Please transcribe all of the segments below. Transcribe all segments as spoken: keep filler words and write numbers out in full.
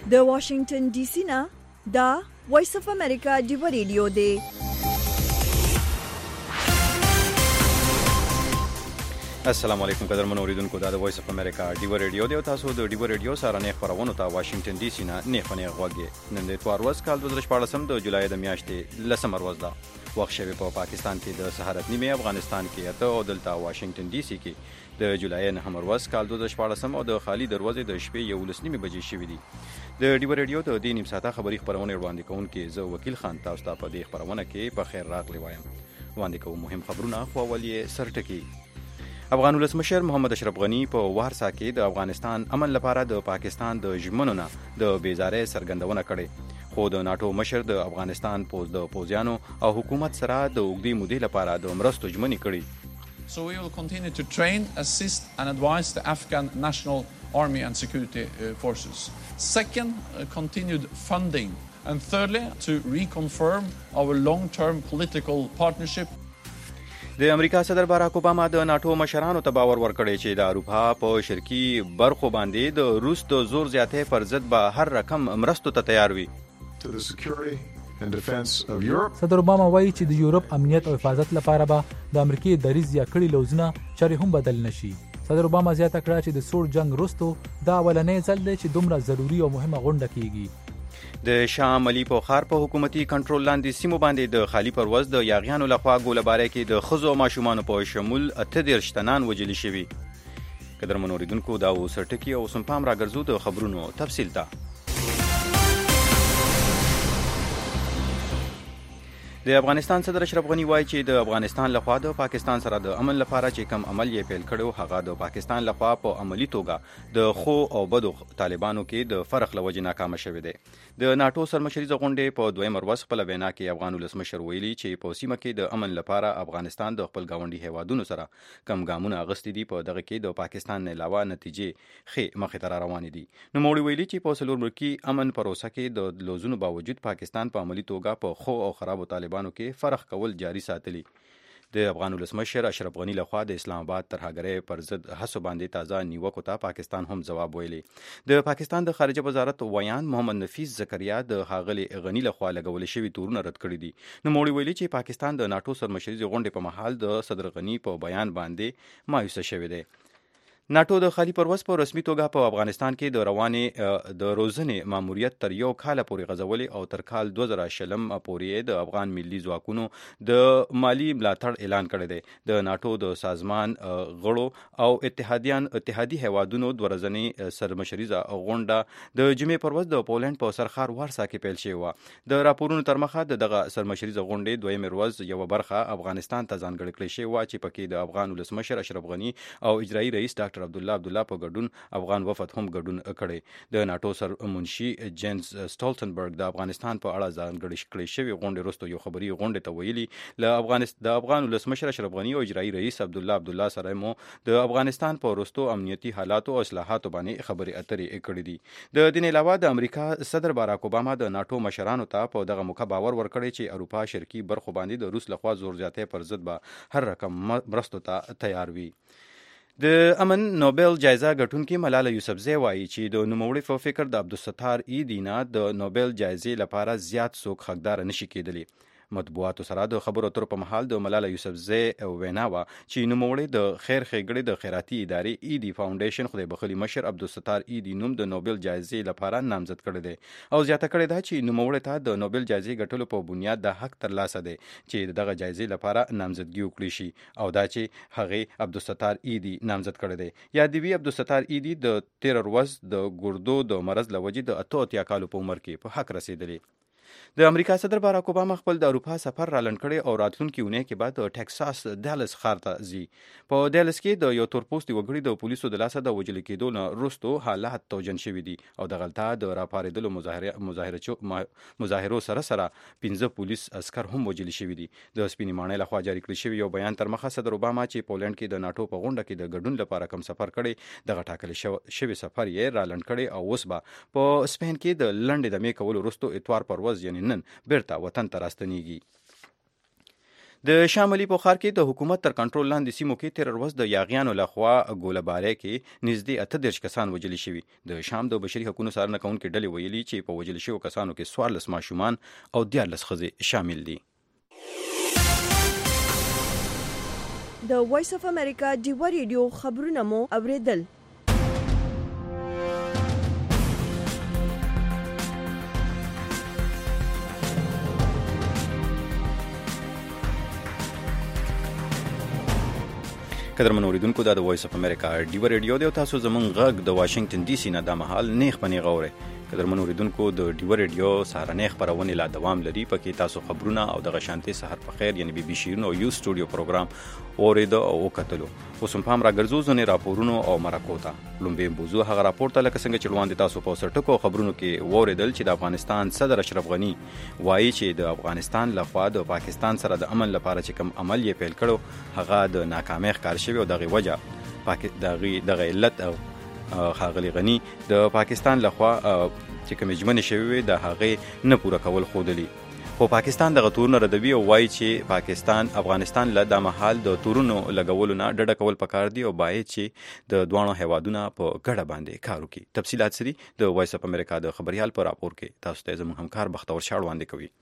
د واشنگټن ډي سي نه دا وایس اف امریکا ډیو ریډیو دی. السلام علیکم قدرمن اوریدونکو، دا د وایس اف امریکا ډیو ریډیو دی او تاسو د ډیو ریډیو سره نه خبرونه ته واشنگټن ډي سي نه نه خنه غوږی. نن د اتوار ورځ کال دوه زره شپږ د جولای د میاشتې لسمه ورځ ده. وخت شوی په پاکستان کې د سهارت نیمه، افغانستان کې اته او دلته واشنگټن ډي سي کې د جولای نه ورځ کال دوه زره شپږ او د خالی دروازې د شپې یولس نیمه بجې شوې دي. د ډیو ریډیو ته د نیم ساعته خبری خبرونه وړاندې کوونکې زه وکیل خان تاسو ته په دې خبرونه کې په خیر راغلی وایم. وړاندې کوم مهم خبرونه خو اولي سرټکی. افغان ولسمشر محمد اشرف غنی په وارسا کې د افغانستان امن لپاره د پاکستان د ژمنو نه د بیزارۍ څرګندونه کړې، خو د ناتو مشر د افغانستان پوز د پوزیانو او حکومت سره د اوږدې مودې لپاره د مرستو ژمنې کړې. So we will continue to train, assist and advise the Afghan National Army and Security uh, Forces. Second, uh, continued funding. And thirdly, to reconfirm our long-term political partnership. د امریکا صدر باراک اوباما د ناتو مشرانو ته باور ورکړی چې د اروپا په شرقي برخو باندې د روس د زور زیاتۍ پر ضد به هر رقم مرستو ته تیار وي. صدر اوباما وایي چې د یورپ امنیت او حفاظت لپاره به د امریکای دریځ یا کړي لوزونه چارې هم بدل نشي. صدر اوباما زیاته کړه چې د سوړ جنگ وروسته دا اولنۍ ځل دی چې دومره ضروري او مهمه غونډه کیږي. د شام علي په ښار په حکومتي کنټرول لاندې سیمو باندې د خالی پرواز د یاغیانو لخوا ګوله‌باری کې د ښځو او ماشومانو په شمول اته دېرش تنان وژل شوي. قدرمن اوریدونکو، دا اوس ټکي او سم پام راګرځو د خبرونو تفصیل ته. د افغانستان صدر اشرف غنی وایي چې د افغانستان لخوا د پاکستان سره د امن لپاره چې کم عمل یې پیل کړو، هغه د پاکستان لخوا په عملی توګه د خو او بدو طالبانو کې د فرق لوجې ناکامه شوې ده. د ناتو سرمشریزه غونډې په دویم ورځ خپل وینا کې افغان ولسمشر ویلي چې په سیمه کې د امن لپاره افغانستان د خپل گاونډي هیوادونو سره کم ګامونه اغستې دي، په دغه کې د پاکستان نه علاوه نتیجې ښې مخې ته روانې دي. نو موږ ویلي چې په څلور ملکي امن پروسه کې د لوزونو باوجود پاکستان په عملی توګه په خو او خرابو طالبانو کې فرق کول جاری ساتلی. د افغان ولسمشر اشرف غنی لخوا د اسلام آباد ترهګرۍ پر ضد هڅو باندې تازه نیوکو ته پاکستان هم جواب ویلی. د پاکستان د خارجه وزارت ویان محمد نفیس زکریا د ښاغلي غنی لخوا لګول شوي تورونه رد کړي دي. نو موږ ویلي چې پاکستان د ناتو سرمشریزې غونډې په مهال د صدر غنی په بیان باندې مایوسه شوی دی. ناتو د خالی پرواز په رسمي توګه په افغانستان کې د روانې د روزنې ماموریت تر یو کال پورې غځولې او تر کال دوه زره شلم پورې د افغان ملي ځواکونو د مالی ملاتړ اعلان کړی دی. د ناتو د سازمان غړو او اتحادیان اتحادي هیوادونو د ورځنۍ سرمشریزه غونډه د جمعې پر ورځ د پولند په سرخار وارسا کې پیل شوې وه. د راپورونو تر مخه د دغه سرمشریزه غونډې دویمه ورځ یو برخه افغانستان ته ځانګړې کړې شوې وه چې پکې د افغان ولسمشر اشرف غنی او اجرایي رئیس ډاکټر عبد الله عبد الله په ګډون افغان وفد هم ګډون کړي. د ناتو سر منشي جینز سټولټنبرګ د افغانستان په اړه ځانګړې کړې شوې غونډې وروسته یو خبري غونډې ته ویلي له افغانستان د افغان ولسمشر اشرف غنی او اجرایي رئیس عبد الله عبد الله سره مو د افغانستان په وروستو امنیتي حالاتو او اصلاحاتو باندې خبرې اترې کړې دي. د دې علاوه د امریکا صدر باراک اوباما د ناتو مشرانو ته په دغه موقع باور ورکړی چې اروپا شرقي برخو باندې د روس لخوا زور زیاتۍ پر ضد به هر رقم مرستو ته تیار وي. د امن نوبل جایزه ګټونکې ملاله یوسفزۍ وایي چې د نوموړي په فکر د عبدالستار ایدي نه د نوبل جایزې لپاره زیات څوک حقدار نشي کېدلی. مطبوعاتو سره د خبرو اترو په محل د ملاله یوسفزۍ وینا وه چې نوموړی د خیر ښېګړې د خیراتي ادارې ایدي فاونډیشن خدای بخښلي مشر عبدالستار ایدي نوم د نوبل جایزې لپاره نامزد کړی دی او زیاته کړې ده چې نوموړی ته د نوبل جایزې ګټلو په بنیاد د حق ترلاسه دی چې دغه جایزې لپاره نامزدګي وکړي شي او دا چې هغې عبدالستار ایدي نامزد کړی دی. یادوي عبدالستار ایدي د تېره ورځ د ګردو د مرض له وجې د اته اتیا کالو په عمر کې په حق رسېدلی. د امریکا صدر باراک اوباما خپل د اروپا سفر را لنډ کړی او راتلونکي اونۍ کې بعد د ټکساس ډالس ښار ته ځي. په ډالس کې د یو تورپوستي وګړي د پولیسو د لاسه د وژل کېدو نه وروستو حالات توجن شوي دي او دغلته د راپارېدلو مظاهرو سره سره پنځه پولیس عسکر هم وژل شوي دي. د سپینې ماڼۍ لخوا جاري کړی شوي یو بیان تر مخه صدر اوباما چې پولند کې د ناټو په غونډه کې د ګډون لپاره کوم سفر کړی دغه ټاکل شوی سفر یې را لنډ کړی او اوس به په سپین کې د لنډې دمې کولو وروستو اتوار پر ورځ یعنې نن بیرته وطن ته راستنیږي. د شاملي په ښار کې د حکومت تر کنټرول لاندې سیمو کې تیر ورځ د یاغیانو لخوا ګوله‌بارۍ کې نږدې اته دېرش کسان وژل شوي. د شام د بشري حقوقو څارنه کوونکې ډلې ویلي چې په وژل شویو کسانو کې څوارلس ماشومان او دیارلس ښځې شامل دي. د وایس اف امریکا ډیوا ریډیو خبرونه مو اوریدل. قدرمن اوریدونکو دا د وایس اف امریکا ډیوا ریډیو دی او تاسو زمونږ غږ د واشنگټن ډي سي نه د مهال نیخ په نیغه اورئ. قدرمن اوریدونکو د ډیوا ریډیو سهارنۍ خپرونې لا دوام لري، پکې تاسو خبرونه او دغه شانتي سحر په خیر یعنی بي بي شیرین او یو سټوډیو پروګرام اوریدو او وکتلو. اوس هم پام راګرځو ځنې راپورونو او مرکو ته. لومبې موضوع هغه راپور ته لکه څنګه چې وړاندې تاسو په سرټکو خبرونو کې واوریدل چې د افغانستان صدر اشرف غنی وایي چې د افغانستان لخوا د پاکستان سره د امن لپاره چې کوم عمل یې پیل کړو هغه د ناکامۍ ښکار شوی او دغه وجه دغه علت او ښاغلي غني د پاکستان لخوا چې کومې ژمنې شوې وې د هغې نه پوره کول ښودلي. خو پاکستان دغه تورونه ردوي او وایي چې پاکستان افغانستان له دا مهال د تورونو لګولو نه ډډه کول پکار دي او باید چې د دواړو هیوادونو په ګډه باندې کار وکړي. تفصیلات سری د وایس اف امریکا د خبريال په راپور کې تاسو ته زموږ همکار بختور شاه وړاندې کوي.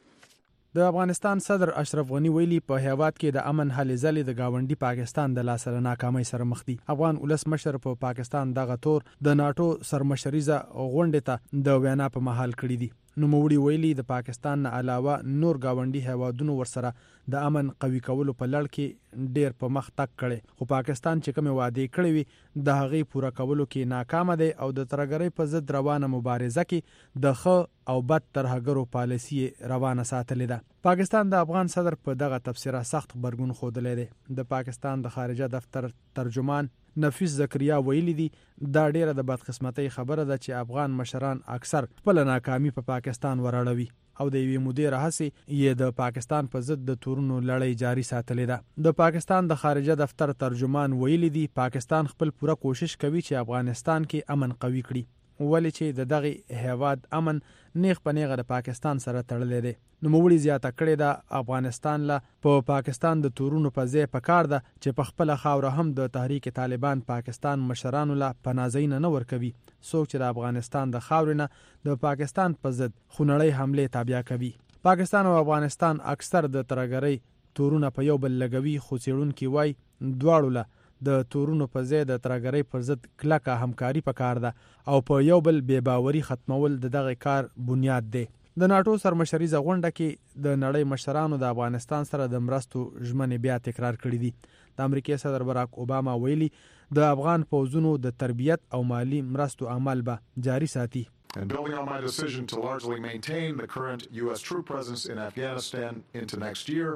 د افغانستان صدر اشرف غنی ویلي په هیواد کې د امن هلې ځلې د گاونډي پاکستان د لاسه ناکامۍ سره مخ دي. افغان ولس مشر په پا پاکستان دغه تور د ناتو سرمشریزه غونډې ته د وینا په محل کړی دي. نوموړي ویلي د پاکستان نه علاوه نور گاونډي هیوادونو ورسره د امن قوي کولو په لړ کې ډیر په مخ تک کړي، خو پاکستان چې کوم وعده کړی وي د هغې پوره کولو کې ناکام دی او د ترګرۍ په ضد روانه مبارزه کې د ښه او بد ترهګرو پالیسي روانه ساتلې ده. پاکستان د افغان صدر په دغه تبصره سخت غبرګون ښودلی دی. د پاکستان د خارجه دفتر ترجمان نفیس زکریا ویلي دي دا ډیره د بدقسمتۍ خبره ده چې افغان مشران اکثر خپل ناکامي په پا پاکستان وراړوي او د یوې مودې راهیسې یې د پاکستان په ضد د تورونو لړۍ جاري ساتلې ده. د پاکستان د خارجه دفتر ترجمان ویلي دي پاکستان خپل پوره کوشش کوي چې افغانستان کې امن قوي کړي، ولې چې د دغه هیواد امن نیغ په نیغه د پاکستان سره تړلی دی. نوموړي زیاته کړې ده افغانستان له په پا پاکستان د تورونو په ځای پکار ده چې په خپله خاوره هم د تحریک طالبان پاکستان مشرانو له پناهځایونه نه ورکوي، څوک چې د افغانستان د خاورې نه د پاکستان په ضد خونړۍ حملې تابع کوي. پاکستان او افغانستان اکثر د ترګرۍ تورونه په یو بل لګوي، خو څېړونکي وایي دواړو له د تورونو په ځای د ترګرۍ پر ضد کلکه همکاري پکار ده او په یو بل بې باوري ختمول د دغه کار بنیاد دی. د ناټو سرمشریزه غونډه کې د نړۍ مشرانو د افغانستان سره د مرستو ژمنې بیا تکرار کړي دي. د امریکای صدر براک اوباما ویلي د افغان پوځونو د تربیت او مالی مرستو عمل به جاري ساتي. And building on my decision to largely maintain the current U S troop presence in Afghanistan into next year,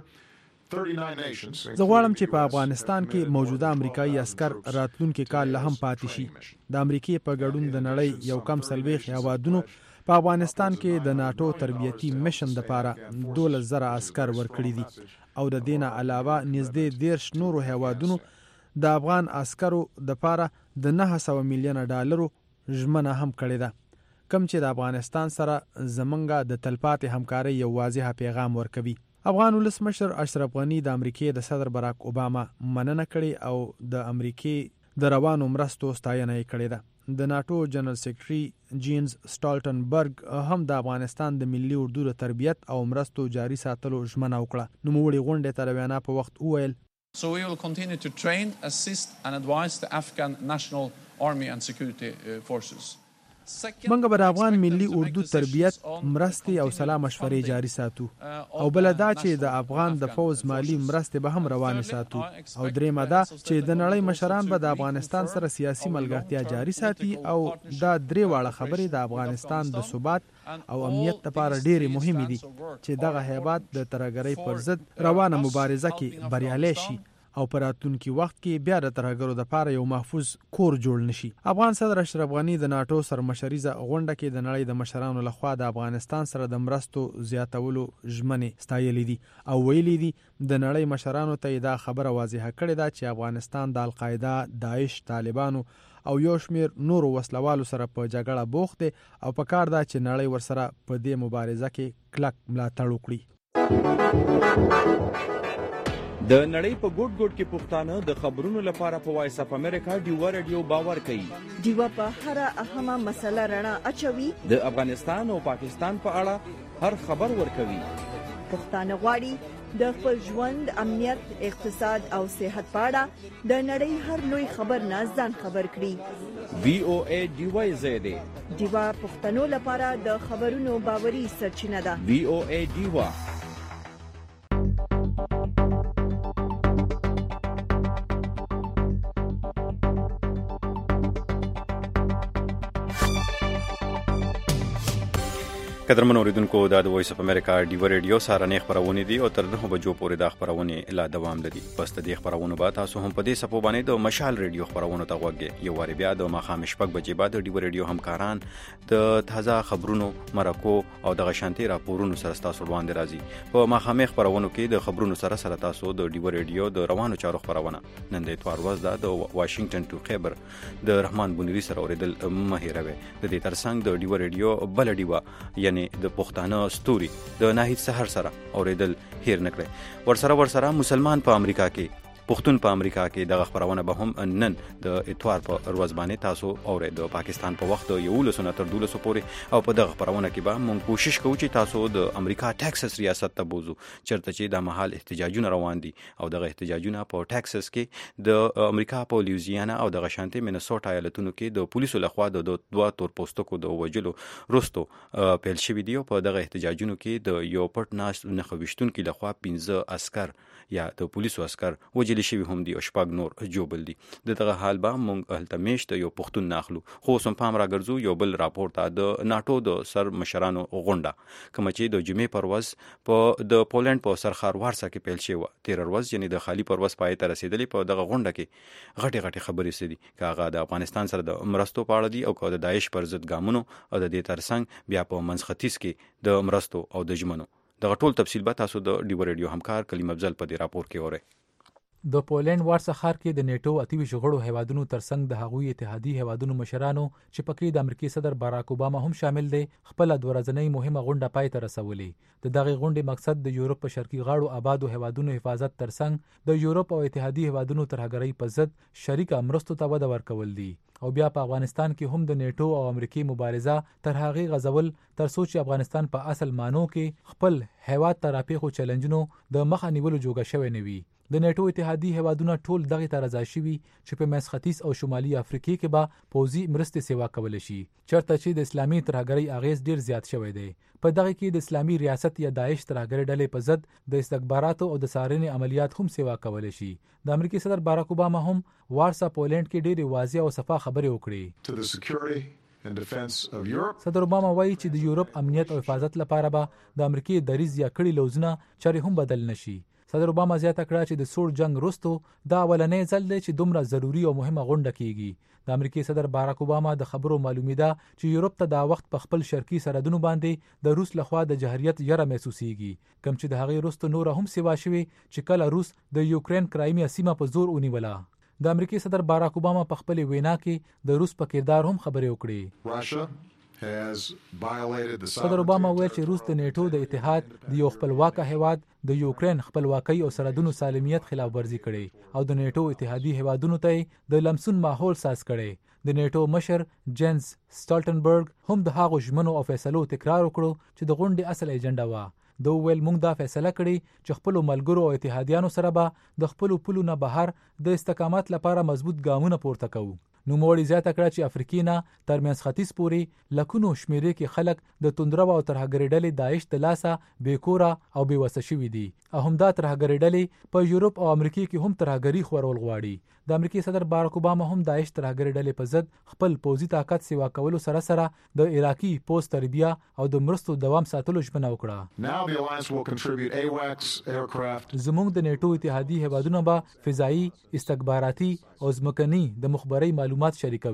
زه غواړم چې په افغانستان کې موجوده امریکایي عسکر راتلونکي کال له هم پاتې شي. د امریکای په ګډون د نړۍ یو کم څلوېښت هیوادونو په افغانستان کې د ناټو تربیتي میشن دپاره دولس زره عسکر ورکړي دي او د دې نه علاوه نږدې دېرش نورو هیوادونو د افغان عسکرو دپاره د نهه سوه میلیونه ډالرو ژمنه هم کړې ده، کوم چې د افغانستان سره زمونږ د تلپاتې همکارۍ یو واضحه پیغام ورکوي. افغان ولس مشر اشرف غنی د امریکای د صدر براک اوباما مننه کړې او د امریکای د روانو مرستو ستاینه یې کړې ده. د ناټو جنرال سیکرټري جینز سټالټنبرګ هم د افغانستان د ملي اردو د تربیت او مرستو جاري ساتلو ژمنه وکړه. نوموړي غونډې ته د وینا په وخت وویل So we will continue to train, assist and advise the Afghan National Army and Security Forces. منګه به د افغان ملي اردو تربیت مرستې او سلا مشورې جاري ساتو او بل دا چې د افغان د فوز مالی مرستې به هم روانې ساتو او درېمه دا چې د نړۍ مشران به د افغانستان سره سیاسي ملګرتیا جاري ساتي او دا درې واړه خبرې د افغانستان د ثبات او امنیت لپاره ډېرې مهمې دي چې دغه هیواد د ترهګرۍ پر ضد روانه مبارزه کې بریالی شي او په راتلونکي وخت کې بیا د ترهګرو دپاره یو محفوظ کور جوړ نشي. افغان صدر اشرف غنی د ناټو سرمشریزه غونډه کې د نړۍ د مشرانو لخوا د افغانستان سره د مرستو زیاتولو ژمنې ستایلې دي او ویلي دي د نړۍ مشرانو ته دا خبره واضحه کړې ده چې افغانستان د القاعده، داعش، طالبانو او یو شمیر نورو وسلوالو سره په جګړه بوخت دی او په کار ده چې نړۍ ورسره په دې مبارزه کې کلک ملاتړ وکړي. د نړۍ په ګوټ ګوټ کې پښتانه د خبرونو لپاره په وایس اف امریکا ډیوا رادیو باور کوي. ډیوا په هر اهمه مسله رڼا اچوي. د افغانستان او پاکستان په اړه هر خبر ورکوي. پښتانه غواړي د خپل ژوند، امنیت، اقتصاد او صحت په اړه د نړۍ هر لوی خبر نه ځان خبر کړي. وی او ای ډیوا زیاده ډیوا پښتنو لپاره د خبرونو باوري سرچینه ده. وی او ای ډیوا. قدرمن اوریدونکو دا د وایس اف امریکا ډیوا ریډیو سارنې خبرونه دي او تر نه بجو پورې دا خبرونه لا دوام لري. پس د دې خبرونه به تاسو هم په دې سپو باندې د مشال ریډیو خبرونه ته وګورئ. یو واری بیا د مخام شپږ بجې بعد د ډیوا ریډیو همکاران د تازه خبرونو مرکو او د غشانتي راپورونو سره تاسو وړاندې راځي. په مخام خبرونو کې د خبرونو سره سره تاسو د ډیوا ریډیو د روانو چارو خبرونه نن د اتوار ورځ د واشنگټن ټو خبر د رحمان بونری سره اوریدل مهیروي. د دې ترڅنګ د ډیوا ریډیو بل ډیوا یعنی د پښتانه ستوري د ناهید سحر سره اوریدل هیر نکړي. ورسره ورسره مسلمان په امریکا کې پښتون په امریکا کې د خبرونه به هم نن د اتوار په ورځ باندې تاسو اورئ. د پاکستان په وخت یو لسنه تر دولسو پورې او په دغه خبرونه کې به موږ کوشش کوو چې تاسو د امریکا ټکساس ریاست ته بوزو چرته چې د محل احتجاجونه روان دي او دغه احتجاجونه په ټکساس کې د امریکا په لویزیانا او د غشانتي مینسوټا ایالتونو کې د پولیسو لخوا د دوه تور پوستکو د وجلو رستو پیل شوی دی. په دغه احتجاجونو کې د یو پټ ناس نخويشتون کې لخوا پنځه عسكر یا د پولیسو عسكر وجل شوی هم دي او شپږ نور جوبل دي. دغه حال به موږ التمش ته یو پښتون ناخلو. خو سم پام راګرځو یو بل راپور ته د ناتو د سر مشرانو غونډه کوم چې د جمعې پرواز په د پولند په سرخار وارسا کې پیل شوی و. تیر ورځ یعنی د خالی پرواز پای ته رسیدلې. په دغه غونډه کې غټي غټي خبرې سدي کاغه د افغانستان سره د مرستو په اړه دي او د داعش پر ضد ګامونو او د دې ترڅنګ بیا په منځختیځ کې د مرستو او د جمنو دغه ټول تفصیل به تاسو د ډیوا ریډیو همکار کلیم افضل په دې راپور کې اورئ. د پولند وارسا ښار کې د نیټو اتیوي شغړو هیوادونو ترڅنګ د هغوی اتحادي هیوادونو مشرانو چې پکې د امریکای صدر باراک اوباما هم شامل دي خپل د ورځنۍ مهمه غونډه پای ته رسولې. د دغه غونډې مقصد د یورپ په شرقي غاړو آبادو هیوادونو حفاظت ترڅنګ د یورپ او اتحادي هیوادونو ترهګرۍ په ضد شریکه مرستو ته وده ورکول دي او بیا په افغانستان کې هم د نیټو او امریکای مبارزه تر هغه غزول تر څو چې افغانستان په اصل مانو کې خپل هیواد ته راپیښو چیلنجونو د مخه نیولو جوګه شوی نه وي. د نیټو اتحادي هیوادونه ټول دغه ته رضا شوي چې په منځ ختیځ او شمالي افریقا کې به پوځي مرستې سیوا کول شي چرته چې د اسلامي ترهګرۍ اغیز ډیر زیات شوی دی. په دغه کې د اسلامي ریاست یا داعش ترهګرۍ ډلې په ضد د استخباراتو او د څارنې عملیات هم سیوا کول شي. د امریکای صدر باراک اوباما هم وارسا پولند کې ډېری واضح او صفا خبرې وکړې. صدر اوباما وایي چې د یورپ امنیت او حفاظت لپاره به د امریکای دریځ یا کړي لوزونه چاري هم بدل نشي. صدر اوباما زیاته کړه چې د سوړ جنگ وروسته دا اولنې ځل دی چې دومره ضروری او مهمه غونډه کیږي. د امریکای صدر باراک اوباما د خبرو معلومیده چې یورپ ته دا وخت په خپل شرقي سرحدونو باندې د روس لخوا د جهریت یره محسوسيږي کوم چې د هغې وروسته نور هم سیوا شوي چې کله روس د یوکرين کرایمیا سیمه په زور ونیوله. د امریکای صدر باراک اوباما په خپل وینا کې د روس په کردار هم خبرې وکړې. صدر اوباما وویل چې روس د نیټو د اتحاد د یو خپلواک هیواد د یوکرين خپلواکۍ او سرحدونو سالمیت خلاف ورزي کړي او د نیټو اتحادي هیوادونو ته د لمسون ماحول ساز کړي. د نیټو مشر جنس سټالټنبرګ هم د هغو ژمنو او فیصلو تکرار وکړو چې د غونډې اصل ایجنډا و. د ویل موږ دا فیصله کړې چې خپل ملګرو او اتحادیانو سره به د خپل پولو نه بهر د استقامت لپاره مضبوط ګامونه پورته کوو. نو موړي زیاته کړه چې افریقینا تر منځ ختیځ پورې لکونو شمیرې کې خلک د توندرو او ترهګرۍ ډلې داعش د لاسه بیکوره او بیوسه شوي دي او همدا ترهګرۍ ډلې په یورپ او امریکا کې هم ترهګري خورول غواړي. د امریکای صدر باراک اوباما هم داعش ترهګرۍ ډلې په ضد خپل پوځي طاقت سیوا کولو سره سره د عراقي پوز تربیه او د مرستو دوام ساتلو ژمنه وکړه. زموږ د نیټو اتحادي هیوادونه به فضایي، استخباراتي او ځمکني د مخبري معلومات شریکوي.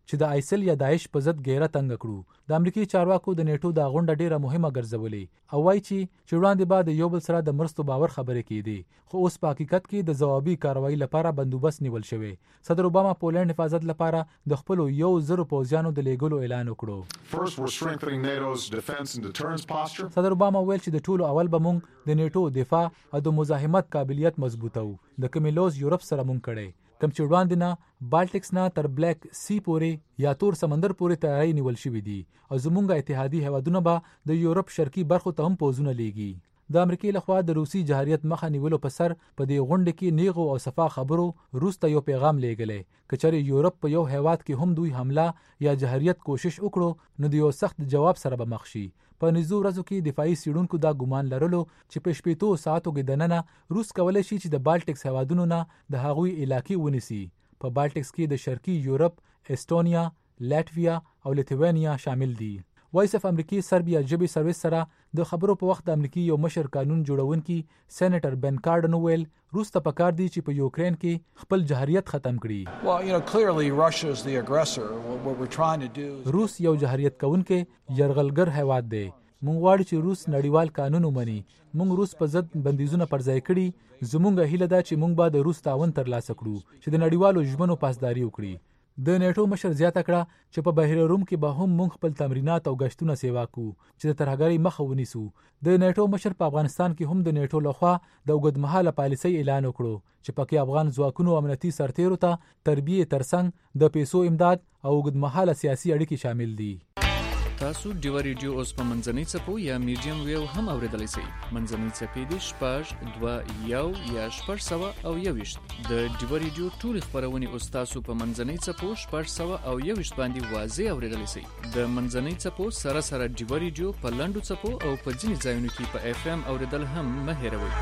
چې د آیسل یا داعش په ضد ګیره تنګ کړو. د امریکای چارواکو د نیټو دا غونډه ډیره مهمه ګرځولې او وایي چې چې وړاندې بعد یو بل سره د مرستو باور خبرې کېدې، خو اوس په حقیقت کې د ځوابي کاروایی لپاره بندوبست نیول شوی. صدر اوباما پولند حفاظت لپاره د خپل یو زرو پوځیانو د لیږلو اعلان وکړو. First, we're strengthening NATO's defense and deterrence posture. صدر اوباما ویل چې د ټولو اول به مونږ د نیټو دفاع او د مزاحمت قابلیت مضبوطو. د کمیلوز یورپ سره مونږ کړي کم چې وړاندې نه بالټکس نه تر بلیک سی پورې یا تور سمندر پورې تیاری نیول شوی دي او زمونږ اتحادي هیوادونه به د یورپ شرقي برخو ته هم پوځونه لیږي. د امریکای لخوا د روسي جهاریت مخه نیولو په سر په دې غونډه کې نیغو او صفا خبرو روس ته یو پیغام لیږلی کچره یورپ په یو هیواد کې هم دوی حمله یا جهاریت کوشش وکړو نو د یو سخت جواب سره به مخ شي. په نږدې ورځو کې دفاعي سیډونکو دا ګمان لرلو چې په شپېتو ساعتو کې دننه روس کولی شي چې د بالټکس هیوادونو نه د هغوی علاقې ونیسي. په بالټکس کې د شرقي یورپ، استونیا، لاتویا او لیتوانیا شامل دي. وایس اف امریکای سربیا ژبې سرویس سره د خبرو په وخت د امریکای یو مشر قانون جوړونکي سېنیټر بن کارډن ویل روس ته پکار دی چې په یوکرين کې خپل جهاریت ختم کړي. Well, you know, clearly Russia is the aggressor. What we're trying to do is روس یو جهاریت کوونکې یرغلګر هیواد دی. مونږ غواړو چې روس نړیوال قانون ومني. مونږ روس په ضد بندیزونه پر ځای کړي. زموږ هیله ده چې مونږ به د روس تعاون ترلاسه کړو چې د نړیوالو ژمنو پاسداري وکړي. د نیټو مشر زیاته کړه چې په بهر روم کې به هم مونږ خپل تمرینات او غشتونه سیوا کوو چې د ترهګرۍ مخه ونیسو. د نیټو مشر په افغانستان کې هم د نیټو لخوا د اوږدمهاله پالیسۍ اعلان وکړو چې پکې افغان ځواکونو امنیتي سرتیرو ته تربیه ترڅنګ د پیسو امداد او اوږدمهاله سیاسي اړیکې شامل دي. تاسو ډیو ریډیو اوس په منځنۍ څپو یا میډیم ویو هم اوریدلای شئ. منځنۍ څپې دي شپږ دوه یو یا شپږ سوه او یوویشت. د ډیو ریډیو ټولې خپرونې اوس تاسو په منځنۍ څپو شپږ سوه او یوویشت باندې واضح اوریدلای شئ. د منځنۍ څپو سره سره ډیو ریډیو په لنډو څپو او په ځینې ځایونو کې په اف ام اوریدل هم مه هیروئ.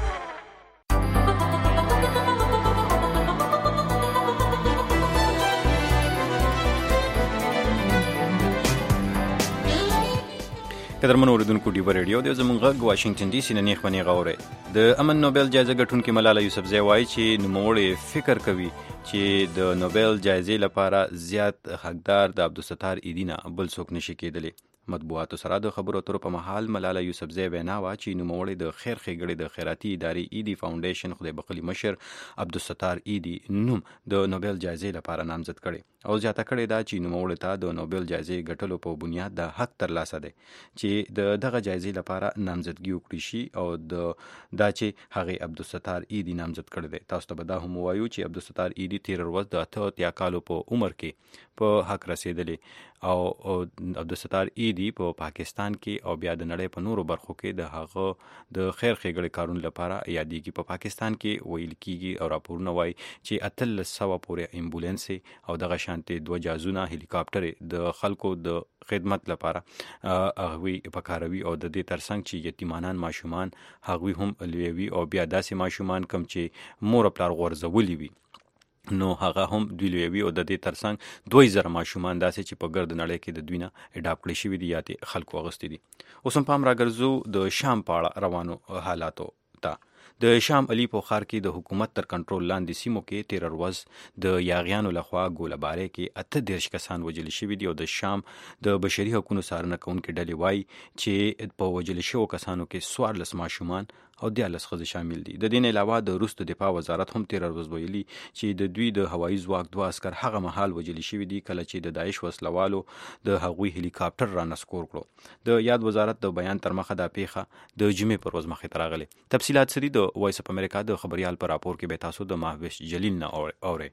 قدرمن اوریدونکو ډیو ریډیو د زمونږ غږ واشنگټن ډي سي نه نیخ ونی غوره. د امن نوبل جایزه ګټونکې ملاله یوسفزۍ وایي چې نوموړی فکر کوي چې د نوبل جایزې لپاره زیات حقدار د عبدالستار ایدي نه بل څوک نشي کېدلی. مطبوعاتو سره د خبرو اترو په مهال ملاله یوسفزۍ وینا وه چې نوموړی د خیر ښېګړې د خیراتي ادارې ایدي فاونډیشن خدای بخلي مشر عبدالستار ایدي نوم د نوبل جایزې لپاره نامزد کړی او زیاته کړې ده چې نوموړي ته د نوبل جایزې ګټلو په بنیاد د حق ترلاسه دی چې د دغه جایزې لپاره نامزدګي وکړي شي او د دا چې هغې عبدالستار ایدي نامزد کړی دی. تاسو ته به دا هم ووایو چې عبدالستار ایدي تېره ورځ د اته اتیا کالو په عمر کې په حق رسېدلی او عبدالستار ایدي په پاکستان کې او بیا د نړۍ په نورو برخو کې د هغه د خیر ښېګړې کارونو لپاره یادېږي. په پاکستان کې ویل کېږي او راپورونه وایي چې اتلس سوه پورې امبولانسې او دغه شانتې دوه جازونه هلیکاپټرې د خلکو د خدمت لپاره هغوی پکاروي او د دې ترڅنګ چې یتیمانان ماشومان هغوی هم لویوي او بیا داسې ماشومان کم چې مور پلار غورځولي وي نو هغه هم دوی لویوي او د دې ترڅنګ دوی زره ماشومان داسې چې په ګرد نړۍ کې د دوی نه اډاپ کړي شوي دي یا دې خلکو اغوستي دي. اوس هم پام راګرځو د شام په اړه روانو حالاتو ته. د شام الیپو ښار کې د حکومت تر کنټرول لاندې سیمو کې تېره ورځ د یاغیانو لخوا ګولهبارۍ کې اته دېرش کسان وژل شوي دي او د شام د بشري حقونو څارنه کوونکې ډلې وایي چې په وژل شوو کسانو کې څوارلس ماشومان او دیارلس ښځې شامل دي. د دې نه علاوه د روس د دفاع وزارت هم تېره ورځ ویلي چې د دوی د هوایي ځواک دوه عسکر هغه مهال وژلي شوي دي کله چې د داعش وسلوالو د هغوی هلیکاپټر را نسکور کړو. د یاد وزارت د بیان تر مخه دا پیښه د جمعې پر ورځ مخې ته راغلې. تفصیلات سری د وایس اف امریکا د خبریال په راپور کې به تاسو د مهوش جلیل نه اورئ.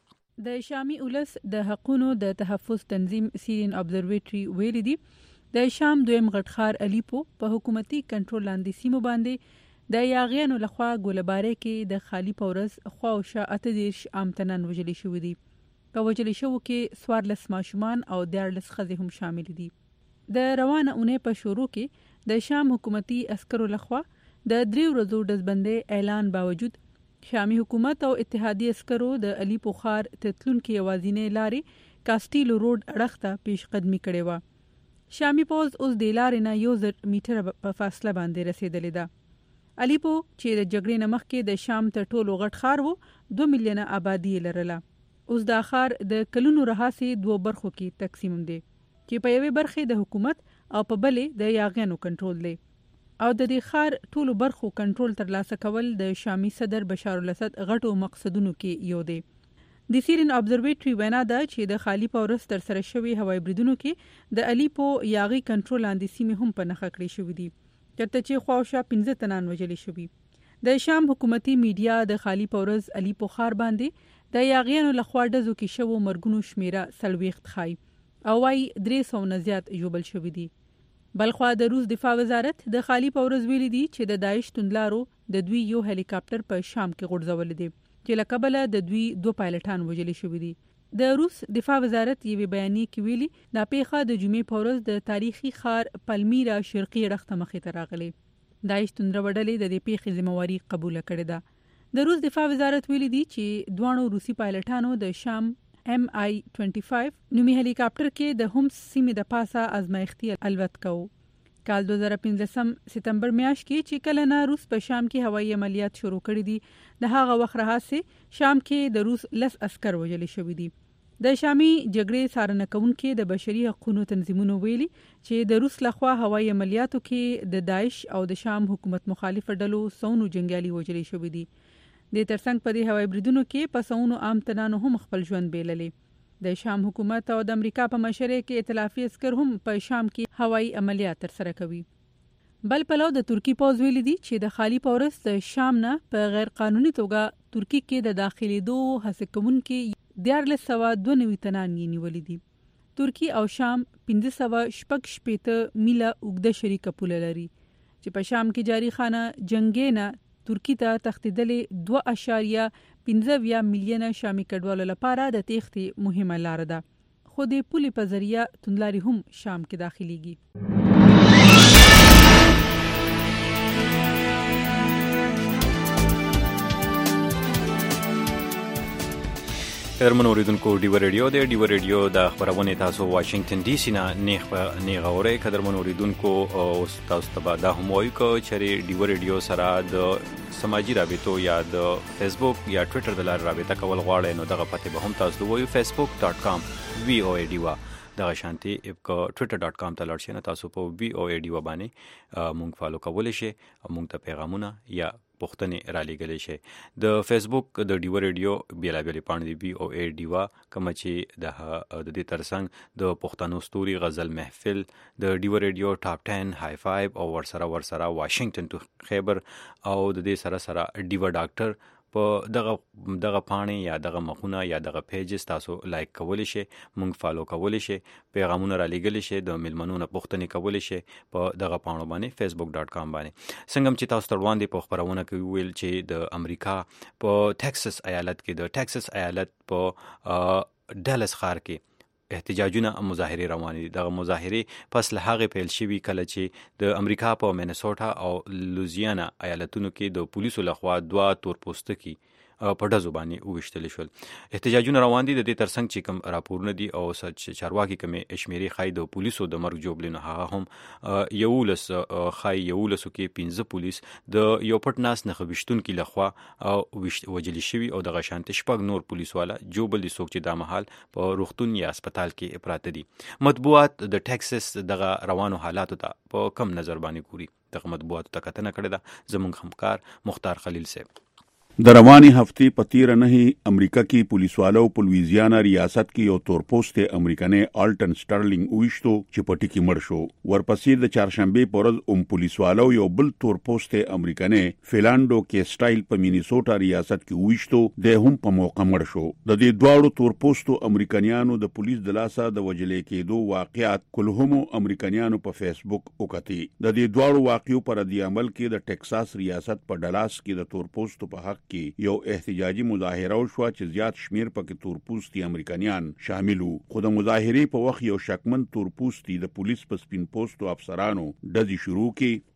د شامي اولس د حقونو د تحفظ تنظیم سیرین ابزرویټري ویلي دي د شام دویم غټ ښار الیپو په حکومتي کنټرول لاندې سیمو باندې د یاغیانو لخوا ګولهبارۍ کې د خالی پورز خواوشا اته دېرش عامتنان وژلي شوي دي. په وژلي شوو کې څوارلس ماشومان او دیارلس ښځې هم شامل دي. د روانه اونۍ په شروع کې د شام حکومتي عسکرو لخوا د درې ورځو ډزبندۍ اعلان باوجود شامي حکومت او اتحادي عسکرو د الیپو ښار ته تلونکې یوازینۍ لارې کاسټیلو روډ اړخ ته پیش قدمي کړې وه. شامي پوځ اوس د لارې نه یو زر میټره په فاصله باندې رسېدلې ده. الیپو چې د جګړې نه مخکې د شام تر ټولو غټ ښار و دوه میلیونه آبادي یې لرله. اوس دا ښار د کلونو راهیسې دوه برخو کې تقسیم دی چې په یوې برخې د حکومت او په بلې د یاغیانو کنټرول دی او د دې ښار ټولو برخو کنټرول ترلاسه کول د شامي صدر بشار الاسد غټو مقصدونو کې یو دی. د سیرین ابزرویټري وینا ده چې د خالی پورس تر سره شوی هوایي بریدونو کې د الیپو یاغي کنټرول لاندې سیمې هم په نښه کړې شوې دي چېرته چې خواوشا پنځه تنان وژلې شوي. د شام حکومتي میډیا د خالی پورس الیپو ښار باندې د یاغیانو لخوا ډزو کې شوو مرګونو شمیره څلوېښت ښایي او وايي درې سوه نه زیات ژوبل شوي دي. بلخوا د روس دفاع وزارت د خالی پورس ویلي دي چې د داعش توندلارو د دوی یو هلیکاپټر په شام کې غورځولی دی چې له کبله د دوی دوه پایلټان وژلي شوي دي. د روس دفاع وزارت یوې بیانیې کې ویلي دا پیښه د جمعې په ورځ د تاریخي ښار پلمیرا شرقي اړخ ته مخې ته راغلی. داعش توندره ډلې د دې پیښې ذمہواري قبوله کړې ده. د روس دفاع وزارت ویلي دي چې دواړو روسي پایلټانو د شام ایم آی پنځه پنځه نومي هلیکاپټر کې د هم سیمې د پاسه ازمایښتي الوت کوو. کال دوه زره پنځلسم سپتمبر میاشت کې چې کله نه روس په شام کې هوایي عملیات شروع کړي دي د هغه وخت راهیسې شام کې د روس لس عسکر وژلي شوي دي. د شامي جګړې څارنه کوونکي د بشري حقوقو تنظیمونو ویلي چې د روس لخوا هوایي عملیاتو کې د داعش او د شام حکومت مخالف ډلو سونو جنګیالي وژلي شوي دي. د ترڅنګ په دې هوایي بریدونو کې په سونو عام تنانو هم خپل ژوند بیللی. د شام حکومت او د امریکا په مشرۍ کې ائتلافي عسکر هم په شام کې هوایي عملیات ترسره کوي. بل پلو د ترکی پوځ ویلي دي چې د خالی پورس د شام نه په غیر قانوني توګه ترکی کې د داخليدو هڅه کوونکي دیارلس سوه دوه نوي تنان یې نیولي دي. ترکی او شام پنځه سوه شپږ شپېته میله اوږده شریکه پوله لري چې په شام کې جاري خانه جنګې نه ترکی ته تښتېدلې دوه اشاریه پنځه اویا میلیونه شامي کډوالو لپاره د تېښتې مهمه لاره ده خو د پولې په ذریعه توندلاري هم شام کې داخليږي. هرمن اوریدونکو ډیو ریډیو دی ډیو ریډیو د خبرونه تاسو واشنگټن ډي سي نه نیغ نیغ اوري قدرمن اوریدونکو او تاسو ته دا هم وایو چې ډیو ریډیو سره د سماجی رابطو یا د فیسبوک یا ټوئیټر د لارې رابطه کول غواړئ نو دغه پته به هم تاسو وایو facebook dot com وی او ای ډیوا دغه شانتي ټوئیټر ډاٹ کام ته لاړ شئ نو تاسو په وی او ای ډیوا باندې مونږ فالو کولی شئ او مونږ ته پیغامونه یا پوښتنې را لېږلی شي. د فیسبوک د ډیو ریډیو بیلابېلې پاڼې دی وی او ای ډیوا کومه چې د د دې ترڅنګ د پښتنو ستوري غزل محفل د ډیو ریډیو ټاپ ټن های فایو او ورسره ورسره واشنگټن ټو خیبر او د دې سره سره ډیو ډاکټر په دغه دغه پاڼې یا دغه مخونه یا دغه پیجز تاسو لایک کولی شئ مونږ فالو کولی شئ پیغامونه را لېږلی شئ د میلمنو نه پوښتنې کولی شئ په دغه پاڼو باندې فیسبوک ډاٹ کام باندې. څنګه هم چې تاسو ته وړاندې په خپرونه کې ویل چې د امریکا په ټیکساس ایالت کې د ټیکساس ایالت په ډالس ښار کې احتجاجونه مظاهرې روانې دي. دغه مظاهرې پس له هغې پیل شوي کله چې د امریکا په مینیسوټا او لوزیانا ایالتونو کې د پولیسو لخوا دوه تورپوستکي په ډزو باندې وویشتل شول. احتجاجونه روان دي د دې ترڅنګ چې کوم راپورونه دي او چارواکي کومې شمیرې ښایي د پولیسو د مرګ جوړلو هغه هم یولس ښایي یولسو کې پنځه پولیس د یو پټ ناست نښه ویشتونکي لخوا وژلي شوي او دغه شانتې شپږ نور پولیس والا جوبل دي څوک چې دا مهال په روغتون یا هسپتال کې پراته دي. مطبوعات د ټیکساس دغه روانو حالاتو ته په کم نظر باندې ګوري. دغه مطبوعاتو ته کتنه کړې ده زموږ همکار مختار خلیل صاحب. د رواني هفتې په تیره نهې امریکا کې پولیسوالو په لویزیانا ریاست کې یو تورپوست امریکایي آلټن سټرلینګ ویشتو چې په ټکی مړ شو. ورپسې د چهارشنبه په ورځ ام پولیسوالو یو بل تورپوست امریکایي فیلاندو کېسټایل په مینیسوټا ریاست کې ویشتو د هم په موقع مړ شو. د دې دواړو تورپوستو امریکایانو د پولیس د لاسه د وجلې کېدو واقعیت کلهمو امریکایانو په فیسبوک وکړي. د دې دواړو واقعو پر رد عمل کې د ټکساس ریاست په ډلاس کې د تورپوستو په حق کې یو احتجاجي مظاهره وشوه چې زیات شمیر پکې تورپوستي امریکایان شامل وو. خو د مظاهرې په وخت یو شکمن تورپوستي د پولیس په سپین پوستو افسرانو ډزې شروع کړې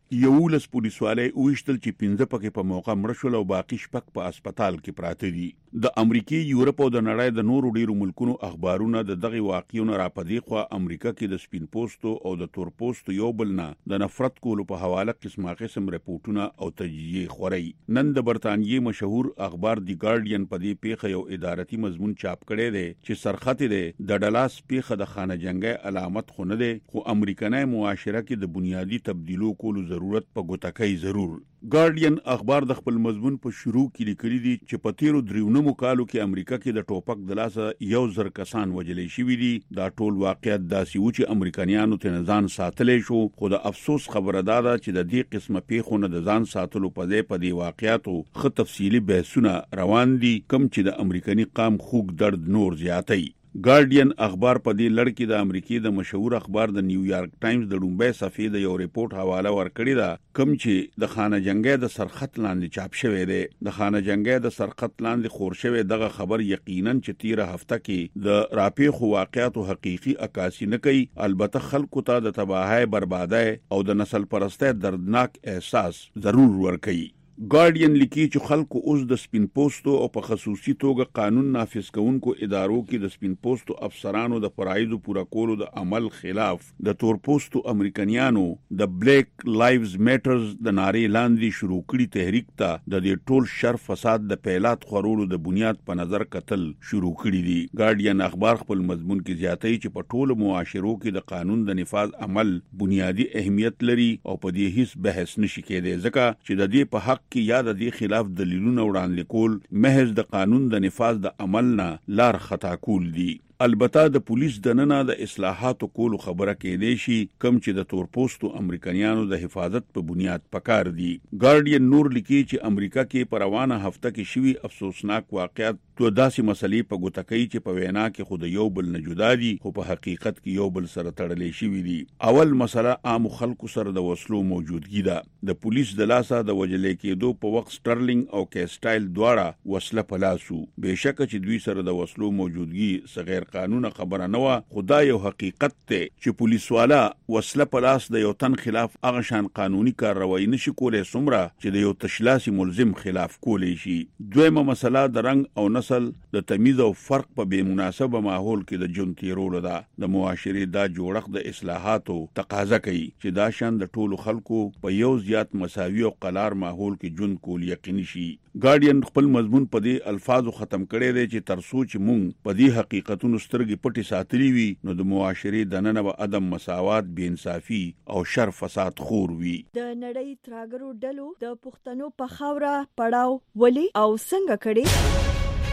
یولس پولیسوالۍ وشتل چې پنځه پکې په موقع مړه شول او باقي شپږ په هسپتال کې پراته دي. د امریکای، یورپ او د نړۍ د نورو ډیرو ملکونو اخبارونه د دغه واقعونو راپدې خو امریکا کې د سپین پوستو او د تور پوستو یو بل نه د نفرت کولو په حواله قسمه قسم رپورټونه او تجزیه خوري. نن د برتانیې مشهور اخبار دی ګارډین په دې پیښه یو ادارتي مضمون چاپ کړی دی چې سرخط دی د ډلاس پیښه د خانه جنگي علامت خو نه دی، خو امریکایي معاشره کې د بنیادی تبدیلو کولو ضرورت په ګوتکۍ ضرور. ګارډین اخبار د خپل مضمون په شروع کې لیکلي دي چې په تیرو دریونمو کالو کې امریکا کې د ټوپک د لاسه یو زر کسان وجلې شوي دي. دا ټول واقعیت داسې و چې امریکایانو ته ځان ساتلی شو، خو د افسوس خبره دا ده چې د دې قسمه پیښو نه د ځان ساتلو په ځای په دې واقعیاتو ښه تفصیلي بحثونه روان دي، کوم چې د امریکایي قام خوږ درد نور زیاتوي. ګارډین اخبار په دې لړ کې د امریکای د مشهور اخبار د نیویارک ټایمز د لومبۍ صفحې د یو ریپورت حواله ورکړی ده، کوم چې د خانه جنگي د سرخط لاندې چاپ شوی دی. د خانه جنگي د سرخط لاندې خور شوی دغه خبر یقینا چې تیره هفته کې د راپېښو واقعیاتو حقيقي عکاسي نه کوي، البته خلکو ته د تباہي بربادۍ او د نسل پرستۍ دردناک احساس ضرور ورکوي. ګارډین لیکي چې خلکو اوس د سپین پوستو او په خصوصي توګه قانون نافذ کوونکو ادارو کې د سپین پوستو افسرانو د فرایضو پوره کولو د عمل خلاف د تور پوستو امریکایانو د بلیک لایوز میټرز د نارې لاندې شروع کړي تحریک ته د دې ټول شر فساد د پیلات خورولو د بنیاد په نظر کتل شروع کړي دي. ګارډین اخبار خپل مضمون کې زیاتوي چې په ټولو معاشرو کې د قانون د نفاذ عمل بنیادی اهمیت لري او په دې هیڅ بحث نشي کېدای، ځکه چې د دې په حق کې یا د دې خلاف دلیلونه وړاندې کول محض د قانون د نفاذ د عمل نه لار خطا کول دي. البته د پولیس دننه د اصلاحاتو کولو خبره کېدې شي، کم چې د تور پوستو امریکایانو د حفاظت په بنیاد پکار دي. ګارډین نور لیکي چې امریکا کې په روانه هفته کې شوي افسوسناک واقعیت تو داسې مسلې په ګوتکۍ چې په وینا کې خود یو بل نه جدا دي، خو په حقیقت کې یو بل سره تړلې شوي دي. اول مسله عام خلکو سره د وسلو موجودګي ده. د پولیس د لاسه د وجلې کېدو په وخت سټرلینګ او کیسټایل دواړه وسله په لاسو. بهشکه چې دوی سره د وسلو موجودګي صغیر قانون خبره نه و، خدای یو حقیقت ته چې پولیس والا وسله په لاس د یو تن خلاف هغه شان قانوني کارروایی نشي کولای څومره چې د یو تشلاسي ملزم خلاف کولی شي. دویمه مسله د رنګ او نسل د تمیز او فرق په بې مناسبه ماحول کې د ژوند تیرولو ده. د معاشري دا جوړښت د اصلاحاتو تقاضا کوي چې دا شان د ټولو خلکو په یو زیات مساوي او قلار ماحول کې ژوند کول یقیني شي. ګارډین خپل مضمون په دې الفاظو ختم کړی دی چې تر څو چې مونږ په دې حقیقتونو سترګې پټې ساتلې وي، نو د معاشري دننه به عدم مساوات، بې انصافي او شر فساد خور وي. د نړۍ تراګرو ډلو د پښتنو په خاوره پړاو ولي او څنګه کړي؟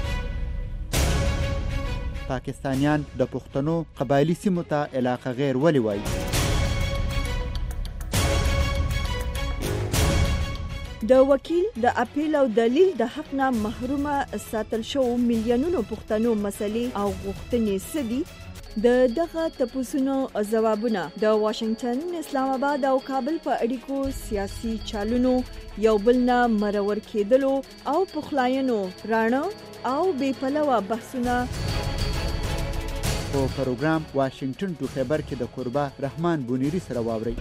پاکستانیان د پښتنو قبایلی سیمو ته علاقه غیر ولي وایي؟ د وکیل د اپیل او دلیل د حق نه محرومه ساتل شو میلیونونو پښتنو مسلې او غوښتنې سدي. د دغه تپوسونو ځوابونه د واشنگټن، اسلام آباد او کابل په اړیکو سیاسي چالونو یو بل نه مرور کېدلو او پخلاینو رانه او بې پلوه بحثونه په پروګرام واشنگټن ټو خبر کې د قربا رحمان بونیری سره واوري.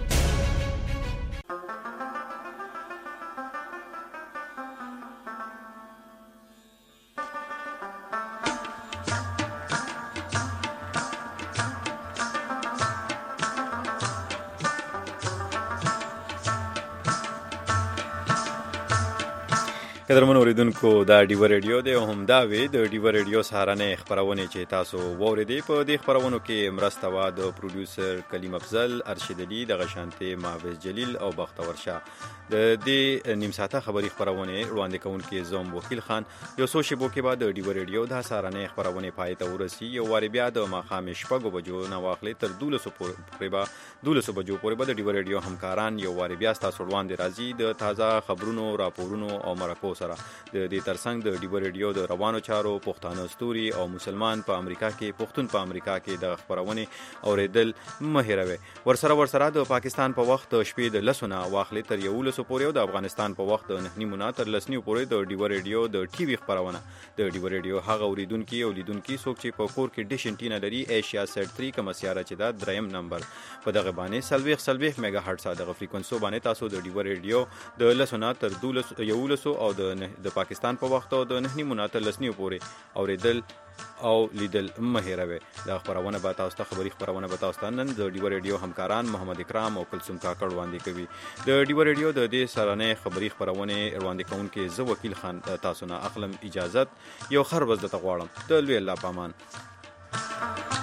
قدرمن اوریدونکو دا ډیو ریډیو دی او هم دا وی د ډیو ریډیو سهارنې خبرونه چې تاسو ووریدئ. په دې خبرونو کې مرسته وا د پروډوسر کلیم افضل، ارشد علي، د غشانته معوض جلیل او بختور شاه. د دې نیم ساعته خبري خبرونه وړاندې کوونکې زوم وکیل خان. یو څو شیبو کې بعد د ډیو ریډیو د سهارنې خبرونه پای ته ورسي. یو واری بیا د ماخام شپږو بجو نه واخلې تر دولسو پورې به دولسو بجو پورې به د ډیو ریډیو همکاران یو واری بیا تاسو وړاندې راځي د تازه خبرونو، راپورونو او مرکو سره د دې ترڅنګ د ډیو ریډیو د روانو چارو پښتانه ستوري او مسلمان په امریکا کې پښتون په امریکا کې د خبرونه اوریدل مه هیروي. ورسره ورسره د پاکستان په وخت شپې د لسونه واخلې تر یولسو پورې او د افغانستان په وخت د نه نیمه تر لسنیو پورې د ډیو ریډیو د ټي وي خبرونه د ډیو ریډیو هغه اوریدونکو او لیدونکو څوک چې په کور کې ډیش انټینا لري ایشیا سیټ تھری کوم سیاره چې دا دریم نمبر په دغه باندې سلويخ سلويخ میگا هرټز دغه فریکونسي باندې تاسو د ډیو ریډیو د لسونه تر دولس یولسو او د د پاکستان په وخت او د نه نیمه تر لسنیو پورې اوریدل او لیدل مهیروي. دا خبرونه به تاسو ته خبري خبرونه به تاسو ته نن د ډیو ریډیو همکاران محمد اکرام او کلثوم کاکړ وړاندې کوي. د ډیو ریډیو د دې سرانه خبري خبرونه وړاندې کوونکې زه وکیل خان تاسو نه اخلم اجازه یو خر وزد ته غواړم د لوی الله پامان.